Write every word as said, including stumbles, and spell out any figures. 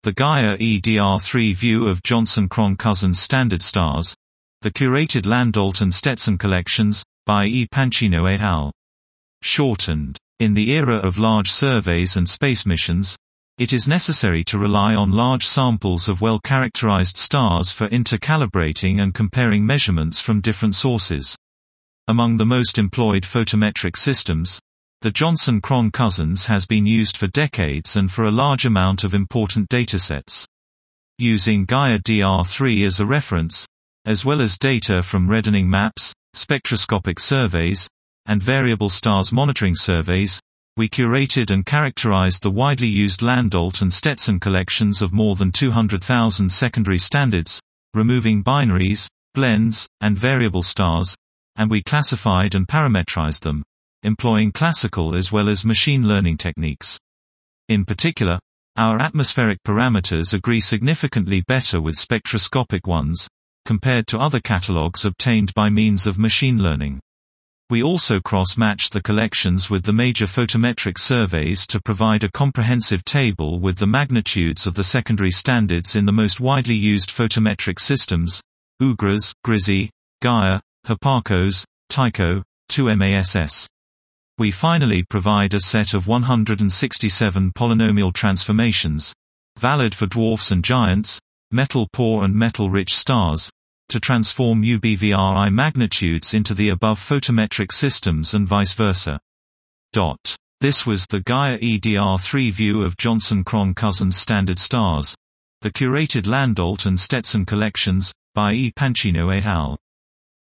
The Gaia E D R three view of Johnson-Krohn-Cousins standard stars. The curated Landolt and Stetson collections, by E. Pancino et al. Shortened. In the era of large surveys and space missions, it is necessary to rely on large samples of well-characterized stars for intercalibrating and comparing measurements from different sources. Among the most employed photometric systems, the Johnson-Krohn-Cousins has been used for decades and for a large amount of important datasets. Using Gaia D R three as a reference, as well as data from reddening maps, spectroscopic surveys, and variable stars monitoring surveys, we curated and characterized the widely used Landolt and Stetson collections of more than two hundred thousand secondary standards, removing binaries, blends, and variable stars, and we classified and parametrized them, employing classical as well as machine learning techniques. In particular, our atmospheric parameters agree significantly better with spectroscopic ones, compared to other catalogs obtained by means of machine learning. We also cross-matched the collections with the major photometric surveys to provide a comprehensive table with the magnitudes of the secondary standards in the most widely used photometric systems: UGRAS, GRIZI, Gaia, Hipparcos, Tycho, two MASS. We finally provide a set of one hundred sixty-seven polynomial transformations, valid for dwarfs and giants, metal-poor and metal-rich stars, to transform U B V R I magnitudes into the above photometric systems and vice versa. Dot. This was the Gaia E D R three view of Johnson-Krohn-Cousins standard stars. The curated Landolt and Stetson collections, by E. Pancino et al.